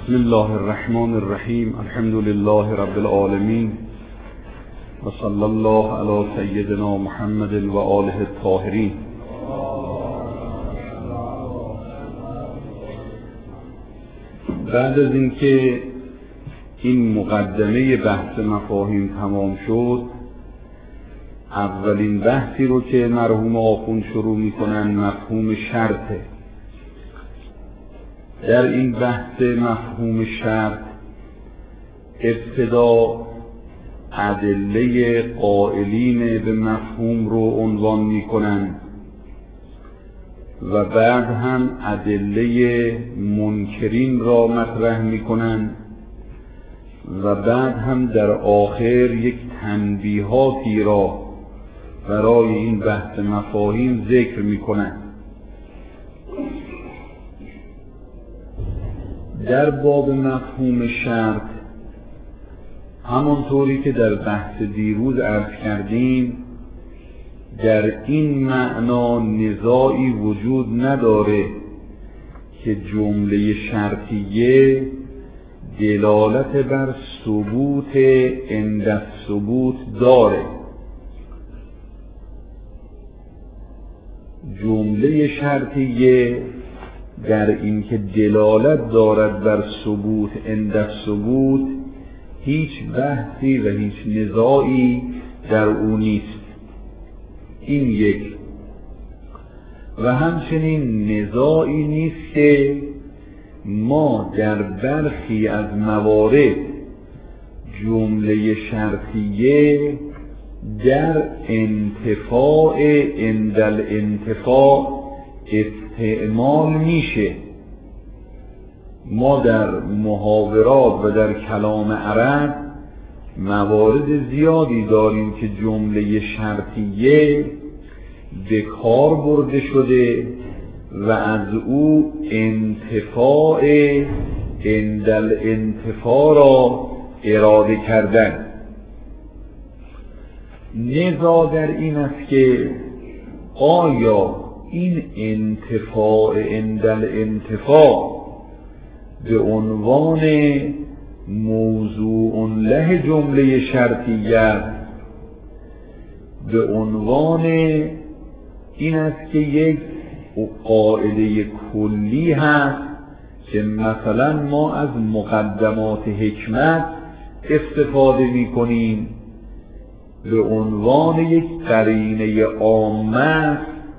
بسم الله الرحمن الرحیم. الحمد لله رب العالمین و صلی الله علی سیدنا محمد و آله الطاهرین. بعد از اینکه این مقدمه بحث مفاهیم تمام شد، اولین بحثی رو که مرحوم آخوند شروع میکنن مفهوم شرطه. در این بحث مفهوم شرط ابتدا ادله قائلین به مفهوم رو عنوان میکنن و بعد هم ادله منکرین را مطرح میکنن و بعد هم در آخر یک تنبیهاتی را برای این بحث مفاهیم ذکر میکنن. در باب مفهوم شرط همانطوری که در بحث دیروز عرض کردیم، در این معنا نزاعی وجود نداره که جمله شرطیه دلالت بر ثبوت عند الثبوت داره. جمله شرطیه در این که دلالت دارد بر ثبوت عند الثبوت هیچ بحثی و هیچ نزاعی در او نیست. این یک. و همچنین نزاعی نیست که ما در برخی از موارد جمله شرطیه در انتفاع عند الانتفاع استعمال میشه. ما در محاورات و در کلام عرب موارد زیادی داریم که جمله شرطیه به کار برده شده و از او انتفاع عند الانتفاع را اراده کردن. نزاع در این است که آیا این انتفاع عند الانتفاع به عنوان موضوع له جمله شرطیه، به عنوان این است که یک قاعده کلی هست که مثلا ما از مقدمات حکمت استفاده می کنیم، به عنوان یک قرینه عامه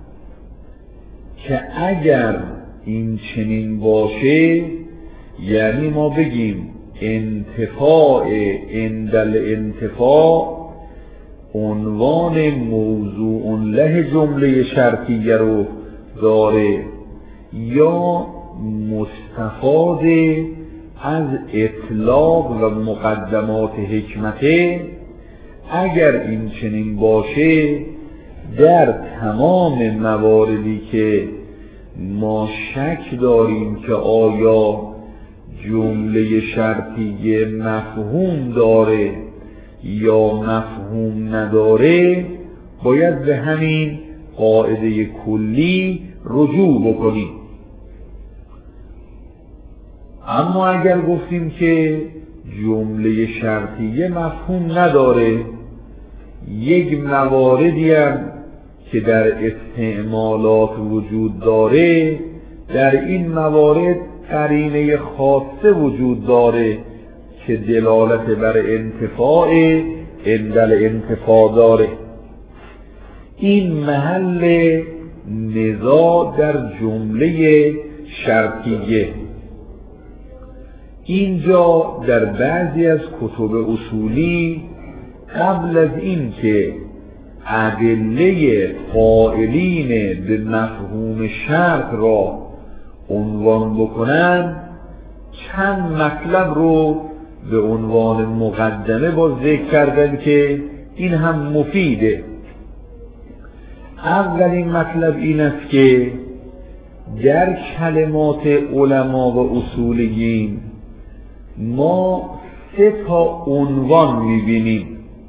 که اگر این چنین باشه یعنی ما بگیم انتفاع عند الانتفاع عنوان موضوع له جمله شرطیه رو داره، یا مستفاد از اطلاق و مقدمات حکمته. اگر این چنین باشه در تمام مواردی که ما شک داریم که آیا جمله شرطیه مفهوم داره یا مفهوم نداره، باید به همین قاعده کلی رجوع بکنیم. اما اگر گفتیم که جمله شرطیه مفهوم نداره، یک مواردی هم که در استعمالات وجود داره، در این موارد قرینه خاصه وجود داره که دلالت بر انتفاع عند الانتفاع داره. این محل نزاع در جمله شرطیه. اینجا در بعضی از کتب اصولی قبل از این که ادله قائلین به مفهوم شرط را عنوان بکنن، چند مطلب رو به عنوان مقدمه باز ذکر کردن که این هم مفیده. اولین مطلب این است که در کلمات علما و اصولیین ما 3 عنوان میبینیم.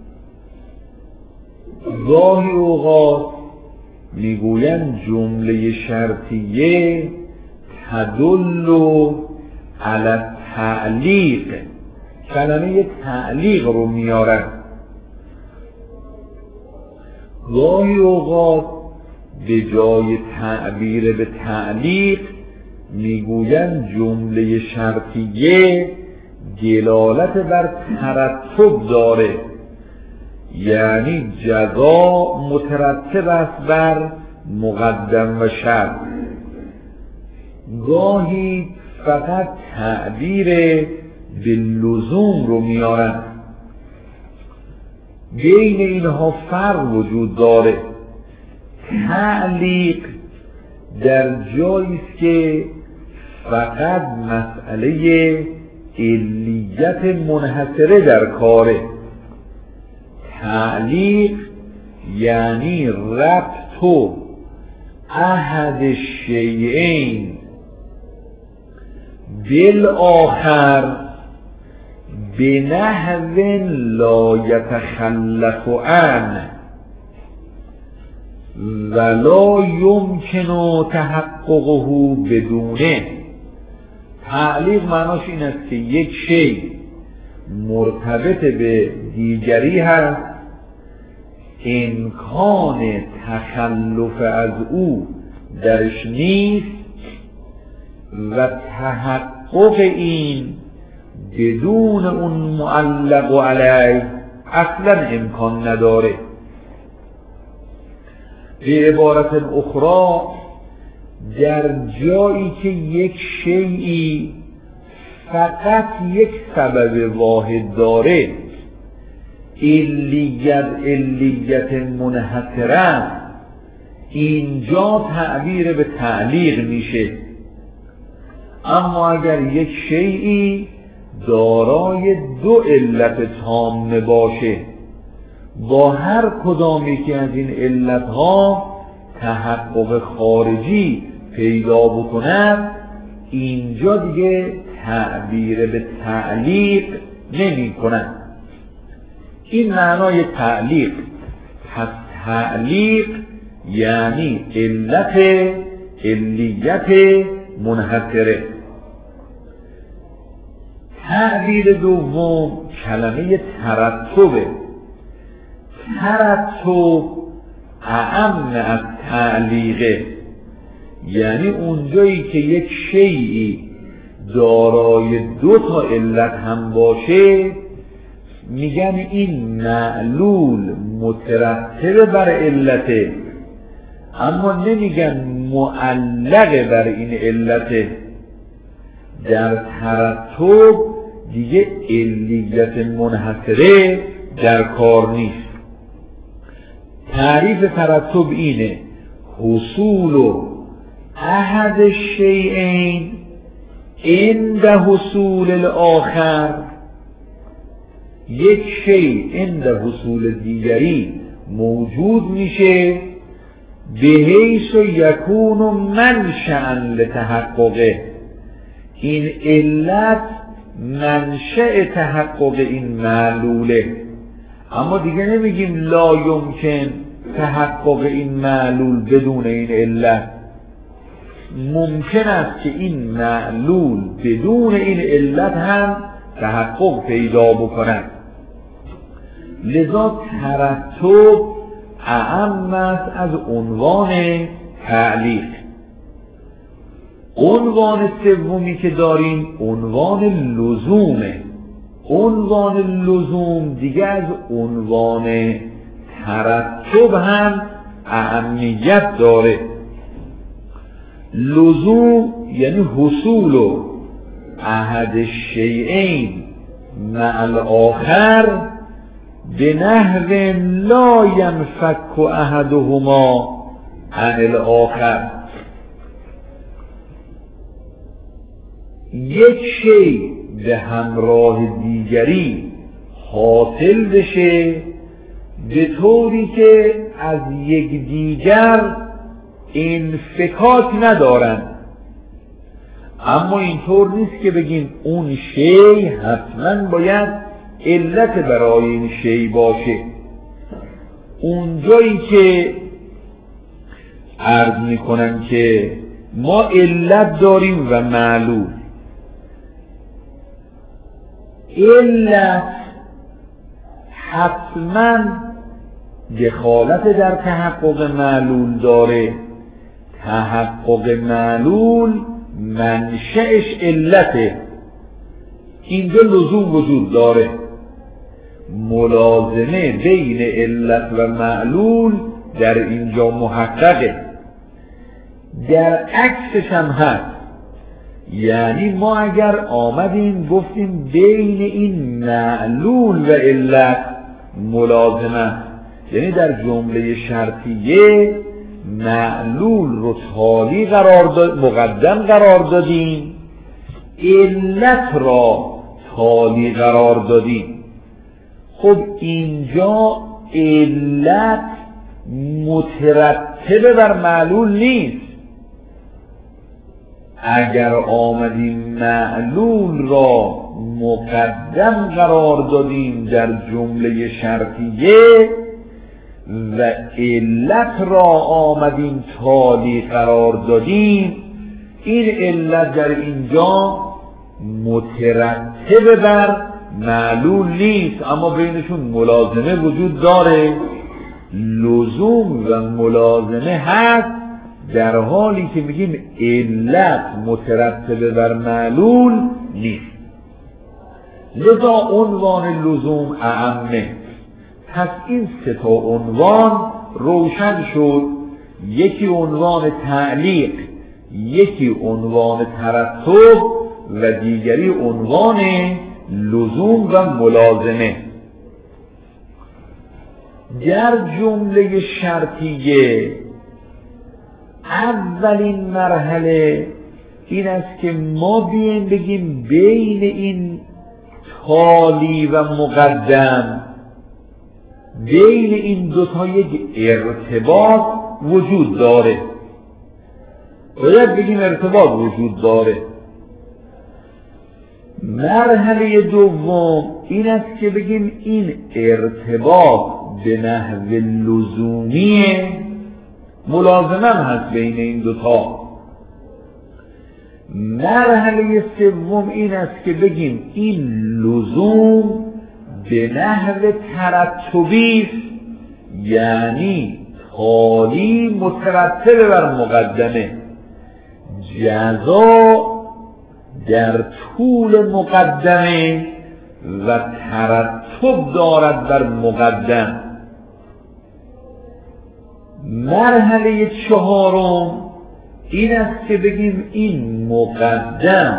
گاهی اوقات میگویند جمله شرطیه تدل علی تعلیق، کلمه تعلیق رو میارن. گاهی اوقات به جای تعبیر به تعلیق میگوین جمله شرطیه دلالت بر ترتب داره، یعنی جزا مترتب است بر مقدم و شرط. گاهی فقط تعبیر به لزوم رو میارن. بین اینها فرق وجود داره. تعلیق در جایی است که فقط مسئله علیت منحصره در کاره. تعلیق یعنی ربط احد شیئین بالآخر بنحو لا یتخلف عنه ولا یمکن تحققه بدونه. تعلیق معناش این است که یک شی مرتبط به دیگری هست، امکان تخلف از او درش نیست و تحقق این بدون اون معلق علیه اصلا امکان نداره. به عبارت اخرى در جایی که یک شیئی فقط یک سبب واحد داره، علیت منحصره، اینجا تعبیر به تعلیق میشه. اما اگر یک شیئی دارای دو علت تامه باشه، با هر کدامی که از این علتها تحقق خارجی پیدا بکند، اینجا دیگه تعبیر به تعلیق نمی کنند. این معنای تعلیق. پس تعلیق یعنی علیت منحصره. تعبیر دوم کلمه ترتبه. ترتب اعم از تعلیقه، یعنی اونجایی که یک شیئی دارای دو تا علت هم باشه میگن این معلول مترتب بر علته، اما نمیگن معلق بر این علته. در ترتب دیگه علیت منحصره در کار نیست. تعریف ترتب اینه: حصول احد الشیئین عند حصول الاخر. یک شیء عند حصول دیگری موجود میشه به حیث یکون منشأ لتحققه. این علت منشأ تحقق این معلوله. اما دیگه نمیگیم لا یمکن تحقق این معلول بدون این علت. ممکن است که این معلول بدون این علت هم تحقق پیدا بکند. لذا ترتب اعم است از عنوان تعلیق. عنوان سومی که داریم عنوان لزومه. عنوان لزوم دیگه از عنوان ترتب هم اهمیت داره. لزوم یعنی حصول احد الشیئین مع الاخر به نحو لا ینفک احدهما عن الاخر. یک شی به همراه دیگری حاصل بشه به طوری که از یک دیگر انفکاک ندارن. اما اینطور نیست که بگیم اون شی حتما باید علت برای این شی باشه. اونجایی که عرض میکنن که ما علت داریم و معلول، علت حتما دخالت در تحقق معلول داره، تحقق معلول منشأش علته، اینجا لزوم وجود داره، ملازمه بین علت و معلول در اینجا محققه. در عکسش هم هست، یعنی ما اگر آمدیم گفتیم بین این معلول و علت ملازمه، یعنی در جمله شرطیه معلول رو تالی مقدم قرار دادیم، علت را تالی قرار دادیم. خب اینجا علت مترتب بر معلول نیست. اگر آمدیم معلول را مقدم قرار دادیم در جمله شرطیه و علت را آمدیم تالی قرار دادیم، این علت در اینجا مترتب بر معلول نیست، اما بینشون ملازمه وجود داره. لزوم و ملازمه هست در حالی که میگیم علت مترتب بر معلول نیست. لذا عنوان لزوم اعمه. پس این سه تا عنوان روشن شد، یکی عنوان تعلیق، یکی عنوان ترتب و دیگری عنوان لزوم و ملازمه. در جمله شرطیه اولین مرحله این است که ما بیایم بگیم بین این تالی و مقدم، بین این دوتا یک ارتباط وجود داره. باید بگیم ارتباط وجود داره. مرحله دوم این است که بگیم این ارتباط به نحو لزومیه، ملازمه هست بین این دوتا. مرحله سوم این است که بگیم این لزوم به نحو ترتبی است، یعنی تالی مترتب بر مقدمه، جزا در طول مقدمه و ترتب دارد بر مقدم. مرحله چهارم این است که بگیم این مقدم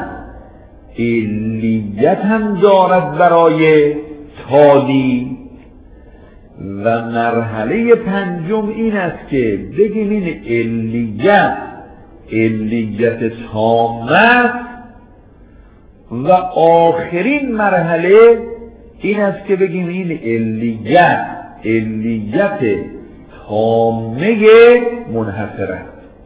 علیت هم دارد برای تالی. و مرحله پنجم این است که بگیم این علیت تامه. و آخرین مرحله این است که بگیم این علیت تامه منحصره.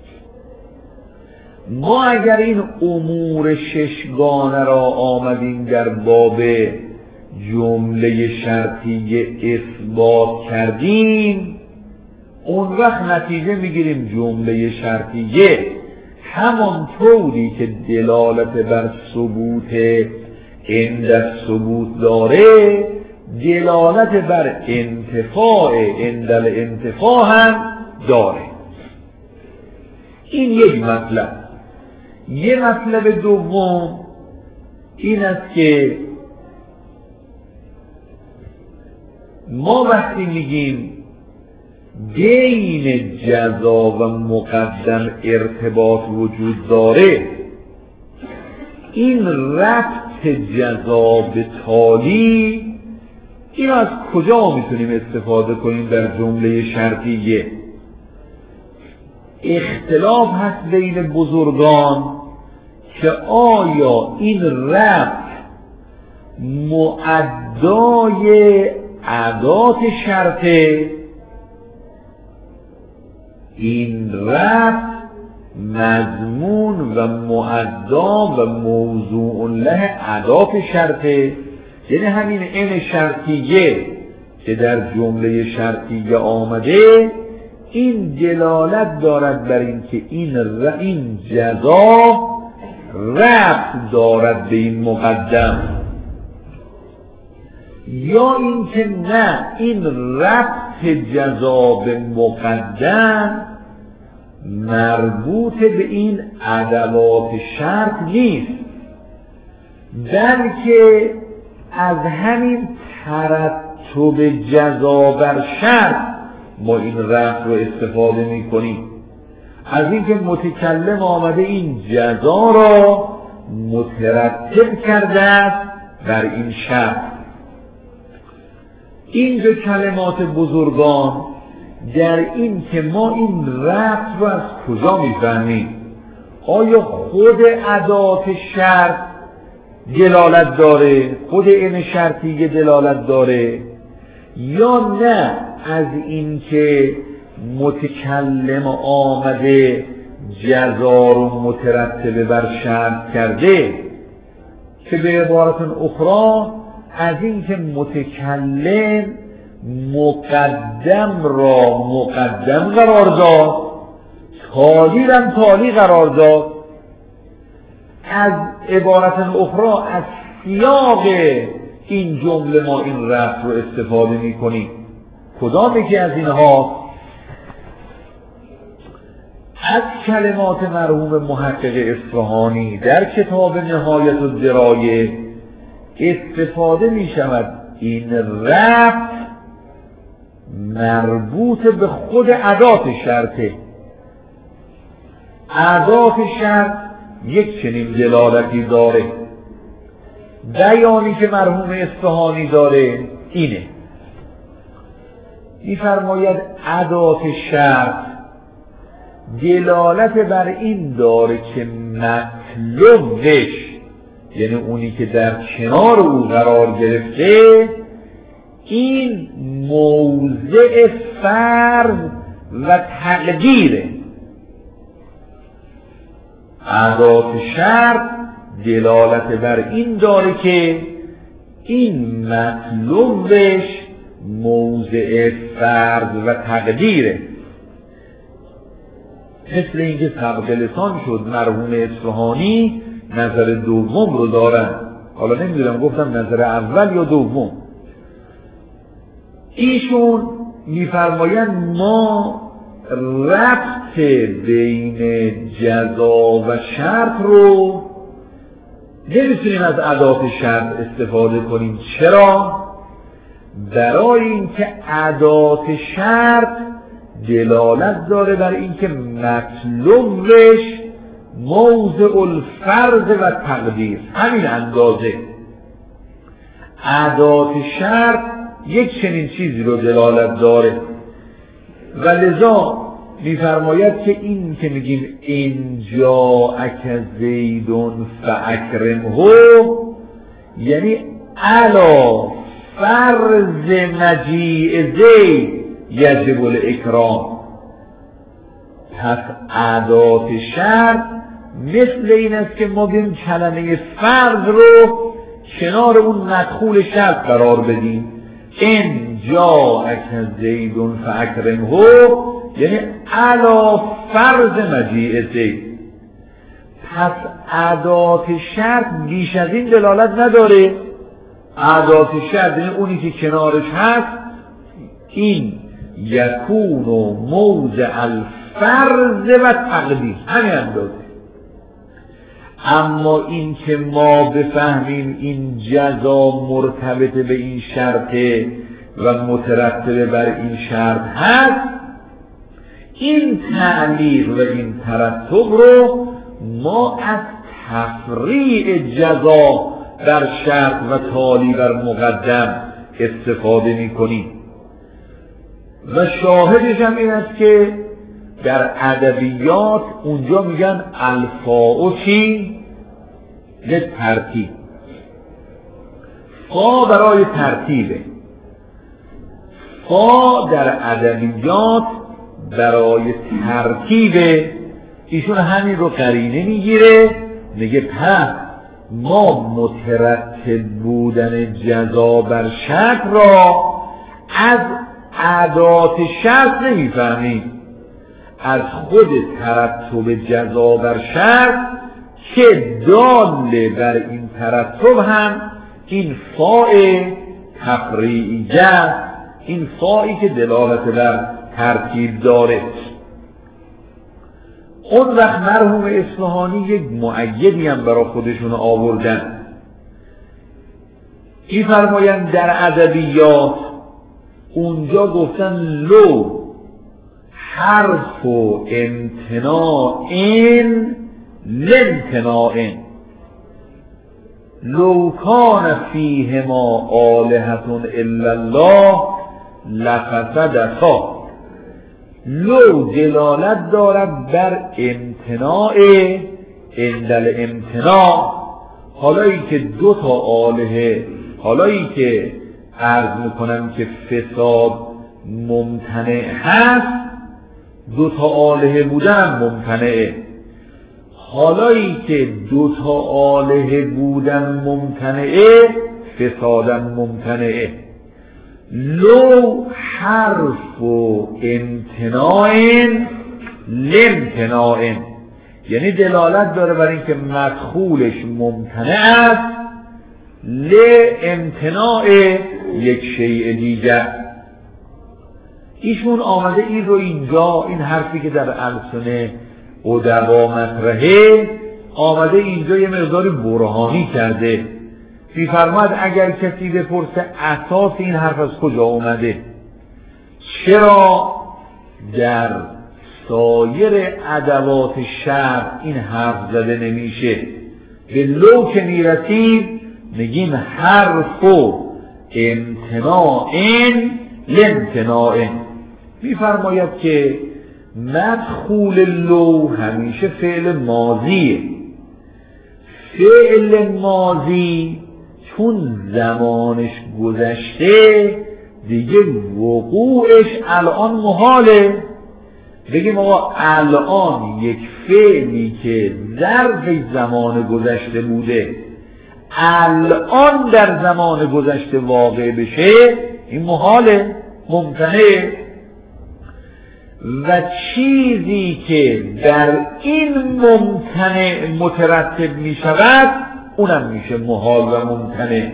ما اگر این امور ششگانه را آمدیم در باب جمله شرطیه اثبات کردیم، اون وقت نتیجه میگیریم جمله شرطیه همانطوری که دلالت بر ثبوت عند ثبوت داره، دلالت بر انتفاع عند الانتفاع هم داره. این یک مطلب. یک مطلب دوم این است که ما وقتی میگیم بین جزا و مقدم ارتباط وجود داره، این ربط جزا به تالی این از کجا میتونیم استفاده کنیم در جمله شرطیه؟ اختلاف هست بین بزرگان که آیا این ربط مؤدای ادات شرطه، این ربط مضمون و مؤدا و موضوع له ادات شرطه، یعنی همین این شرطیه که در جمله شرطیه آمده این دلالت دارد بر این که این جزا ربط دارد به این مقدم. یا اینکه نه، این ربط جزا به مقدم مربوط به این ادوات شرط نیست، بلکه از همین ترتب جزا بر شرط ما این ربط رو استفاده میکنیم. از اینکه متکلم آمده این جزا را مترتب کرده است بر این شرط. اینجا کلمات بزرگان در این که ما این ربط رو از کجا میفهمیم؟ آیا خود ادات شرط دلالت داره، خود این شرطیه دلالت داره، یا نه از این که متکلم آمده جزا رو مترتب بر شرط کرده؟ که به عبارت اخرى از این که متکلم مقدم را مقدم قرار داد، تالی را تالی قرار داد. از عبارت اخرى از سیاق این جمله ما این ربط رو استفاده می‌کنیم. کدام یکی از اینها؟ از کلمات مرحوم محقق اصفهانی در کتاب نهایت الدرایه استفاده می شود این ربط مربوط به خود ادات شرطه. ادات شرط یک چنین دلالتی داره. بیانی که مرحوم اصفهانی داره اینه، می‌فرماید ادات شرط دلالت بر این داره که مطلوبش، یعنی اونی که در کنار او قرار گرفته، این موضع فرض و تقدیره. ادات شرط دلالت بر این داره که این مطلوبش موضع فرض و تقدیره. مثل اینکه سبق لسان شد مرحوم اصفهانی نظر دوم رو دارن. حالا نمیدونم گفتم نظر اول یا دوم. ایشون میفرمایند ما ربط بین جزا و شرط رو نمیتونیم از ادات شرط استفاده کنیم. چرا؟ برای اینکه ادات شرط دلالت داره بر اینکه مطلوبش موضع الفرض و تقدیر، همین اندازه. ادات شرط یک چنین چیزی رو دلالت داره و لذا میفرماید که این که میگیم اینجا اک زیدون فاکرمه، یعنی علا فرض مجیء زید یجب الاکرام. پس ادات شرط مثل این است که ما بیم کلمه فرض رو کنار اون مدخول شرط قرار بدیم. ان جاءک زیدون فاکرمه، یعنی علا فرض مجیء زید. پس ادات شرط بیش از این دلالت نداره. ادات شرط یعنی اونی که کنارش هست این یکون و موضع الفرض و تقدیر، همین اندازه. اما این که ما بفهمیم این جزا مرتبط به این شرطه و مترتب بر این شرط هست، این تعلیق و این ترتب رو ما از تفریع جزا در شرط و تالی بر مقدم استفاده می کنیم. و شاهدش هم این است که در ادبیات اونجا میگن الفاء چی؟ للترتیب. فا برای ترتیبه. فا در ادبیات برای ترتیبه. ایشون همین رو قرینه میگیره، میگه پس ما مترتب بودن جزا بر شرط را از ادات شرط نمیفهمیم، از خود ترتب جزا بر شرط که دال بر این ترتب هم این فاء تفریعیت، این فایی که دلالت بر ترتیب داره. اون وقت مرحوم اصفهانی یک مؤیدی هم برای خودشون آوردن. این فرمایند در ادبیات اونجا گفتن لو حرف و امتناع لامتناع، لو کان فیهما آلهة الا الله لفسدتا. لو دلالت دارد بر امتناع عند الامتناع. حالایی که دو تا آلهه، حالایی که عرض میکنم که فساد ممتنع هست، دو تا آلهه بودن ممتنعه. حالایی که دو تا آلهه بودن ممتنعه، فسادن ممتنعه. لو حرف و امتناع لامتناع، یعنی دلالت داره بر اینکه مدخولش ممتنع است لامتناع یک شیء دیگر. ایشون آمده این رو اینجا، این حرفی که در السنه ادبا مطرحه، آمده اینجا یه مقدار برهانی کرده. می‌فرماید اگر کسی بپرسه اساس این حرف از کجا اومده، چرا در سایر ادوات شرع این حرف زده نمیشه؟ به لو که میرسیم میگیم حرف و امتناع لامتناع. می‌فرماید که مدخول لو همیشه فعل ماضیه. فعل ماضی چون زمانش گذشته دیگه وقوعش الان محاله. بگیم آقا الان یک فعلی که ظرف زمان گذشته بوده الان در زمان گذشته واقع بشه، این محاله، ممتنعه. و چیزی که در این ممتنع مترتب می شود اونم میشه محال و ممتنع.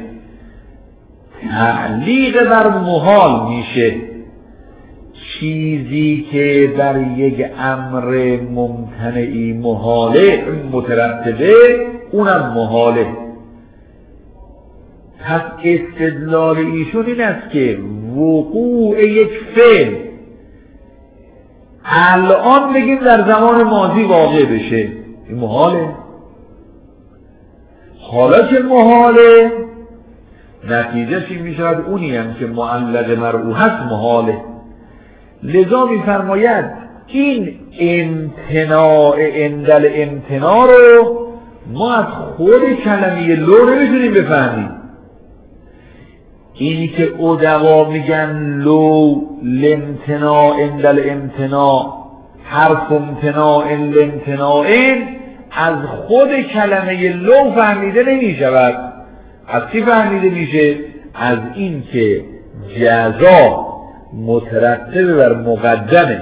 تعلیق بر محال میشه چیزی که بر یک امر ممتنعی محاله مترتبه، اونم محاله. پس استدلال ایشون این است که وقوع یک فعل الان بگیم در زمان ماضی واقع بشه، این محاله. حالا که محاله، نتیجهش این میشود اونی هم که معلق مرعو هست محاله. لذا میفرماید این امتناع اندل امتناع رو ما از خود کلمه لو نمیتونیم بفهمیم. اینی که ادبا میگن لو لامتناع اندل امتناع، حرف امتناع لامتناع، از خود کلمه لو فهمیده نمی شود. از چی فهمیده میشه؟ از این که جزا مترتب بر مقدمه،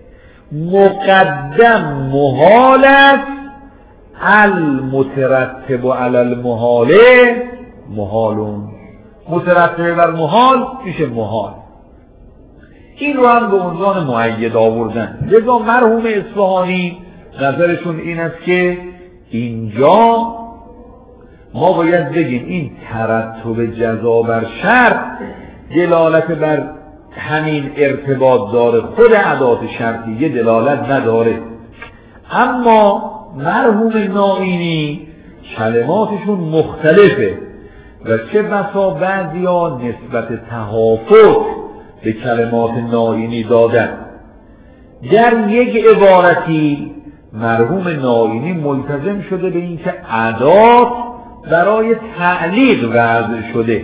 مقدم محال است، المترتب علی المحاله محالون، مترتب بر محال میشه محال. این رو هم به عنوان مؤید آوردن. لذا مرحوم اصفهانی نظرشون این است که اینجا ما باید بگیم این ترتب جزا بر شرط دلالت بر همین ارتباط داره، خود ادات شرطیه دلالت نداره. اما مرحوم نائینی کلماتشون مختلفه و چه بسا بعضیا نسبت تحافظ به کلمات نائینی دادن. در یک عبارتی مرحوم نائینی ملتزم شده به اینکه ادات برای تعلیق وضع شده.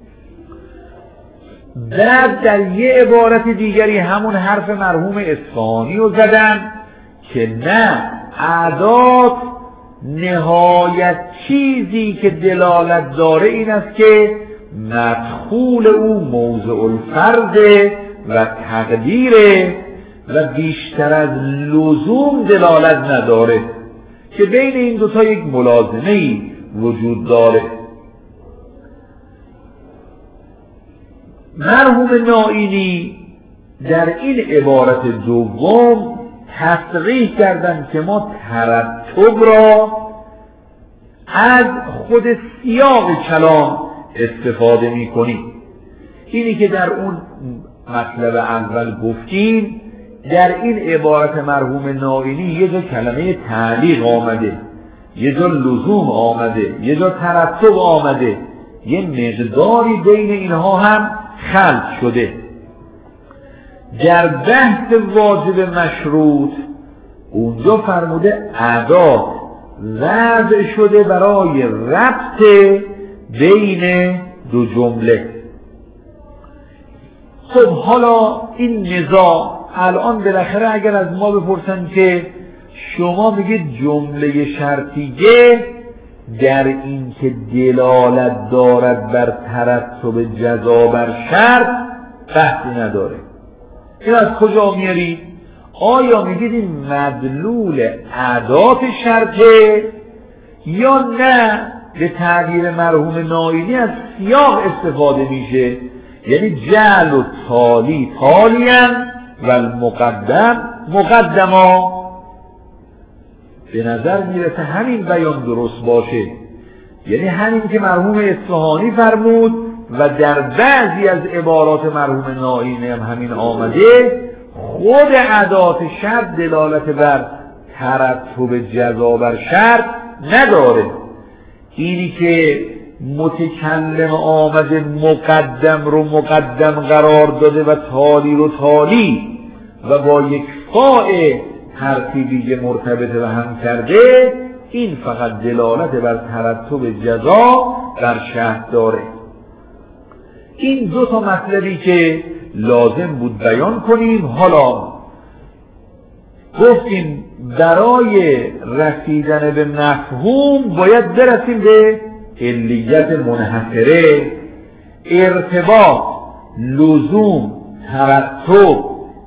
بعد در یک عبارت دیگری همون حرف مرحوم اصفهانی رو زدن که نه، ادات نهایت چیزی که دلالت داره این است که مدخول او موضع الفرض و تقدیره و بیشتر از لزوم دلالت نداره، که بین این دوتا یک ملازمه‌ای وجود داره. مرحوم نائینی در این عبارت دوم تصریح کردن که ما ترتب را از خود سیاق کلام استفاده می کنیم. اینی که در اون مطلب اول گفتیم، در این عبارت مرحوم نائینی یه جا کلمه تعلیق آمده، یه جا لزوم آمده، یه جا ترتب آمده، یه مقداری بین اینها هم خلط شده. در بحث واجب مشروط اونجا فرموده ادات وضع شده برای ربط بین دو جمله. خب حالا این نزاع الان بالاخره اگر از ما بپرسن که شما میگید جمله شرطیه در این که دلالت دارد بر ترتب جزا بر شرط بحثی نداره، این از کجا میارید؟ آیا میگید این مدلول ادات شرطه یا نه به تعبیر مرحوم نائینی از سیاق استفاده میشه، یعنی جعل و تالی تالین و المقدم مقدما. به نظر میرسه همین بیان درست باشه، یعنی همین که مرحوم اصفهانی فرمود و در بعضی از عبارات مرحوم نائینی هم همین آمده، خود ادات شرط دلالت بر ترتب جزا بر شرط نداره. اینی که متکلم آمده مقدم رو مقدم قرار داده و تالی رو تالی و با یک فاء ترتیبی مرتبطه و هم کرده، این فقط دلالت بر ترتب جزا بر شرط داره. این دو تا مطلبی که لازم بود بیان کنیم. حالا گفتیم برای رسیدن به مفهوم باید برسیم به علیت منحصره، ارتباط، لزوم، ترتب،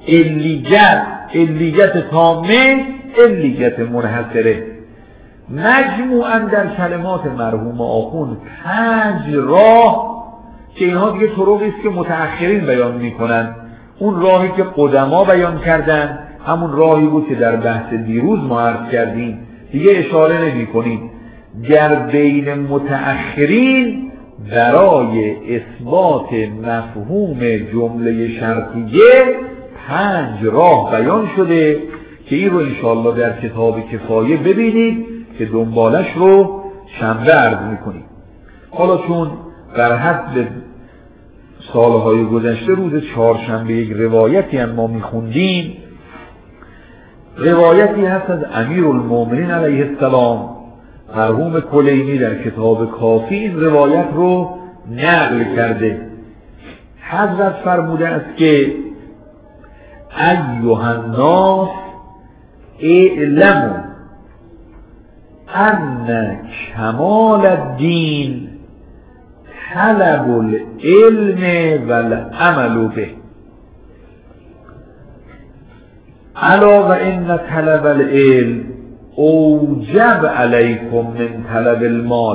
علیت تامه، علیت منحصره. مجموعاً در کلمات مرحوم آخوند 5 راه که اینها دیگه طرقی است که متأخرین بیان میکنن. اون راهی که قدما بیان کردن همون راهی بود که در بحث دیروز ما عرض کردیم، دیگه اشاره نمی کنیم. در بین متأخرین برای اثبات مفهوم جمله شرطیه 5 راه بیان شده که این رو انشاءالله در کتاب کفایه ببینید که دنبالش رو شنبه عرض میکنیم. حالا چون در حسب سالهای گذشته روز چهارشنبه یک روایتی هم ما میخوندیم، روایتی هست از امیرالمومنین علیه السلام، مرحوم کلینی در کتاب کافی این روایت رو نقل کرده. حضرت فرموده است که ایها الناس اعلموا ان کمال الدین طلب العلم و العمل به، الا و ان طلب العلم اوجب علیکم من طلب المال،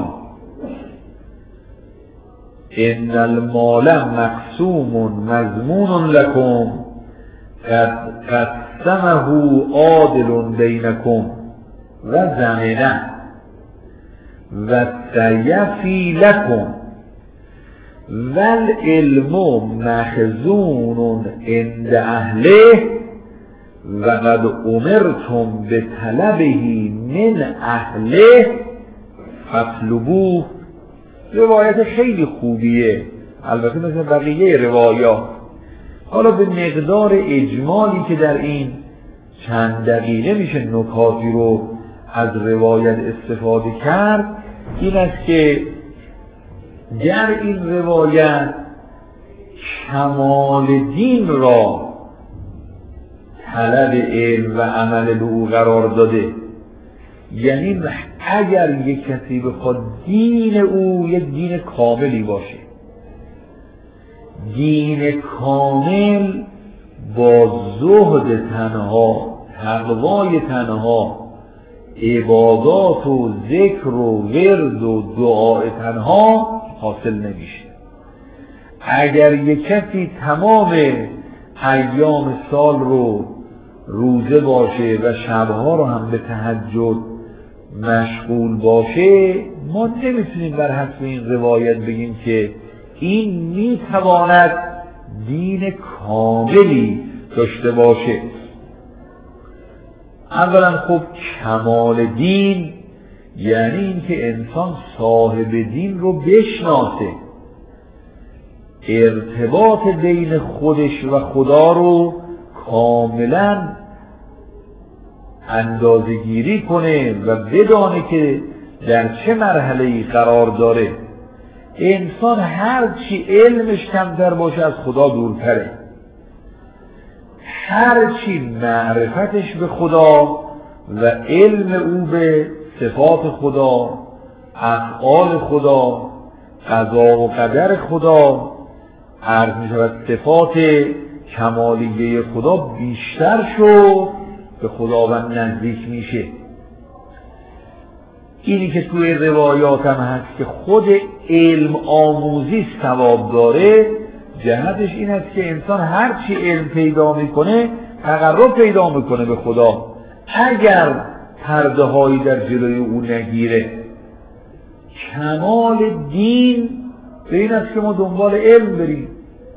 ان المال مقسوم مضمون لكم قد قسمه عادل بینکم و زمنه و سیفی لكم والعلم مخزون عند اهله و قد امرتم به طلبه من اهله فاطلبوه. روایت خیلی خوبیه، البته مثل بقیه روایات. حالا به مقدار اجمالی که در این چند دقیقه میشه نکاتی رو از روایت استفاده کرد، این است که در این روایت کمال دین را طلب علم و عمل به او قرار داده. یعنی اگر یک کسی بخواد دین او یک دین کاملی باشه، دین کامل با زهد تنها، تقوای تنها، عبادات و ذکر و ورد و دعای تنها حاصل نمیشه. اگر یک کسی تمام ایام سال رو روزه باشه و شبها رو هم به تهجد مشغول باشه، ما نمیتونیم بر حسب این روایت بگیم که این میتواند دین کاملی داشته باشه. اولا خب کمال دین یعنی اینکه انسان صاحب دین رو بشناسه، ارتباط بین خودش و خدا رو کاملا اندازه‌گیری کنه و بدانه که در چه مرحله‌ای قرار داره. انسان هرچی علمش کمتر باشه از خدا دورتره، هرچی معرفتش به خدا و علم او به صفات خدا، افعال خدا، قضا و قدر خدا، عرض می شود صفات کمالیه خدا بیشتر شد به خداوند نزدیک میشه. اینی که توی روایات هم هست که خود علم آموزی ثواب داره، جهتش این است که انسان هرچی علم پیدا میکنه تقرب پیدا میکنه به خدا، اگر پرده هایی در جلوی او نگیره. کمال دین به این است که ما دنبال علم بریم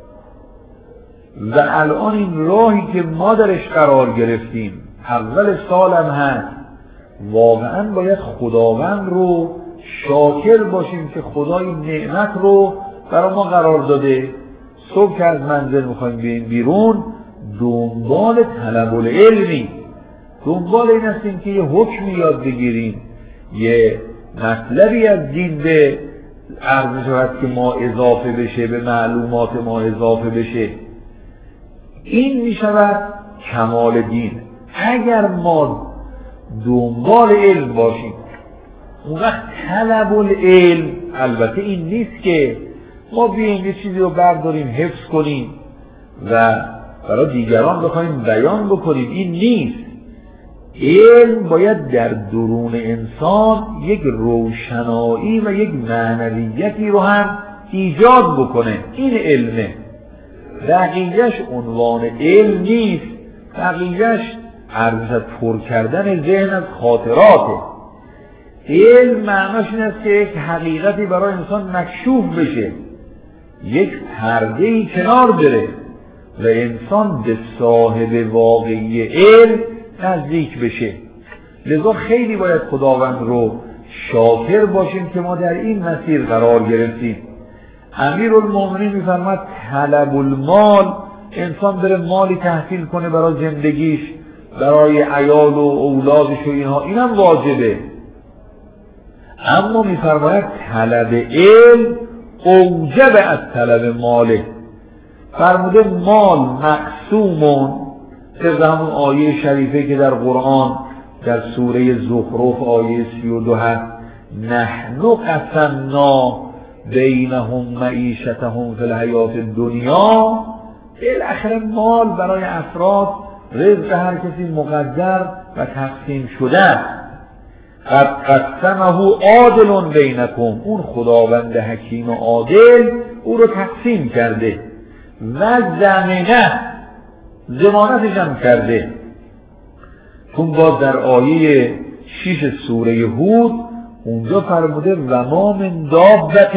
و الان این راهی که ما درش قرار گرفتیم اول سالم هست، واقعا باید خداوند رو شاکر باشیم که خدا این نعمت رو برای ما قرار داده. صبح که از منزل میخوایم بیاییم بیرون دنبال طلب العلمی، دنبال این هستیم که یه حکمی یاد بگیریم، یه مطلبی از دین به عرض شود که ما اضافه بشه، به معلومات ما اضافه بشه. این میشود کمال دین. اگر ما دنبال علم باشیم، اون وقت طلب العلم البته این نیست که ما بیاییم یه چیزی رو برداریم حفظ کنیم و برای دیگران بخوایم بیان بکنیم، این نیست. علم باید در درون انسان یک روشنایی و یک معنویتی رو هم ایجاد بکنه. این علمه، بقیه‌اش عنوان علم نیست، بقیه‌اش عرض پر کردن ذهن از خاطراته. علم معناش این است که یک حقیقتی برای انسان مکشوف بشه، یک پرده‌ای کنار بره و انسان به صاحب واقعی علم نزدیک بشه. لذا خیلی باید خداوند رو شاکر باشیم که ما در این مسیر قرار گرفتیم. امیرالمومنین می‌فرماید طلب المال، انسان بره مالی تحصیل کنه برای زندگیش، برای عیال و اولادش و اینها، اینم واجبه. اما می‌فرماید طلب علم اوجب از طلب ماله. فرموده مال مقسومون، طبق همون آیه شریفه که در قرآن در سوره زخرف آیه 32 هست، نحن قسمنا بینهم معیشتهم فی الحیات الدنیا. بالاخره مال برای افراد رزق هر کسی مقدر و تقسیم شده. قد قسمه عادل بینکم، اون خداوند حکیم و عادل او رو تقسیم کرده و ضمانتش هم کرده. چون باز در آیه 6 سوره هود اونجا فرموده و ما من دابة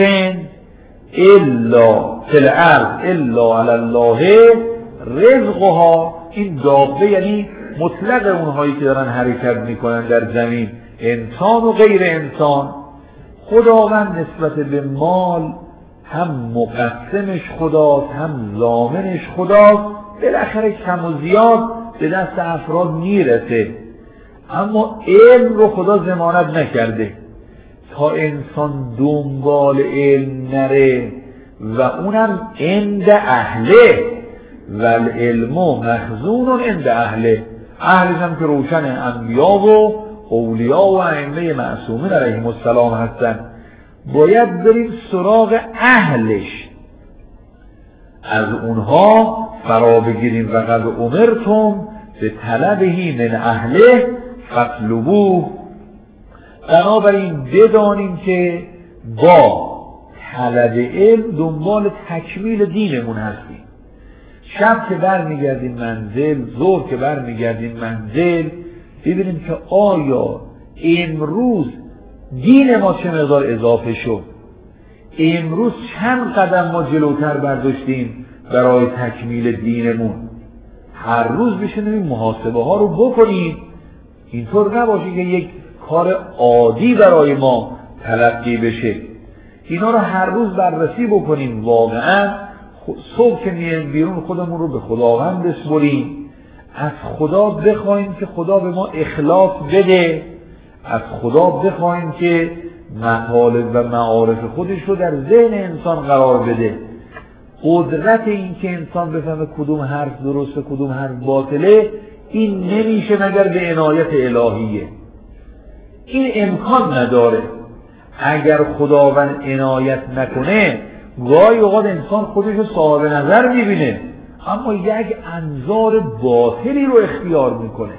الا فی الارض الا علی الله رزقها. این دابه یعنی مطلق اونهایی که دارن حرکت میکنن در زمین، انسان و غیر انسان. خداوند نسبت به مال هم مقسمش خداست هم ضامنش خداست، بالاخره کم و زیاد به دست افراد میرسه. اما علم رو خدا ضمانت نکرده. تا انسان دنبال علم نره و اونم عند اهله و العلم مخزون عند اهله، اهلش هم که روشن انبیا و اولیا و ائمه معصومین علیهم السلام هستن. باید بریم سراغ اهلش، از اونها فرا بگیریم. و قد امرتم به طلبه من اهله فاطلبوه. بنابراین بدانیم که با طلب علم دنبال تکمیل دینمون هستیم. شب که برمیگردیم منزل، ظهر که برمیگردیم منزل، ببینیم که آیا امروز دین ما چه مقدار اضافه شد، امروز چند قدم ما جلوتر برداشتیم برای تکمیل دینمون. هر روز بشینیم این محاسبه ها رو بکنیم. اینطور نباشه که یک کار عادی برای ما تلقی بشه. اینا رو هر روز بررسی بکنیم. واقعا صبح که میایم بیرون خودمون رو به خداوند بسپریم، از خدا بخوایم که خدا به ما اخلاص بده، از خدا بخوایم که مطالب و معارف خودش رو در ذهن انسان قرار بده. قدرت این که انسان بفهمه کدوم حرف درسته کدوم حرف باطله، این نمیشه مگر به عنایت الهیه. این امکان نداره. اگر خداوند عنایت نکنه گاهی اوقات انسان خودش رو صاحب نظر میبینه، اما یک انظار باطلی رو اختیار میکنه.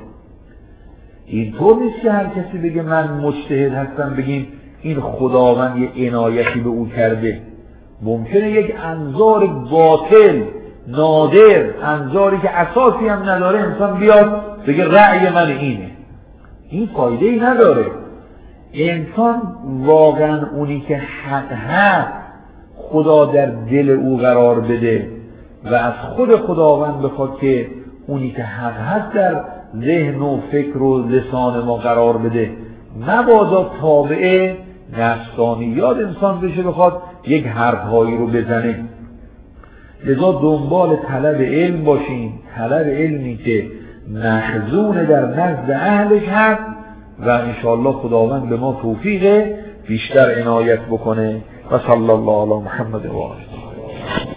اینطور نیست که هر کسی بگه من مجتهد هستم بگیم این خداوند یه عنایتی به او کرده. ممکنه یک انظار باطل نادر، انظاری که اساسی هم نداره، انسان بیاد بگه رأی من اینه. این فایده ای نداره. انسان واقعا اونی که حق هست خدا در دل او قرار بده و از خود خداوند بخواد که اونی که حق هست در ذهن و فکر و لسان ما قرار بده، مبادا تابع نفسانیات انسان بشه بخواد یک حرفهایی رو بزنه. لذا دنبال طلب علم باشیم، طلب علمی که مخزون در نزد اهلش هست و انشاءالله خداوند به ما توفیق بیشتر عنایت بکنه. و صلی الله علی محمد و آله.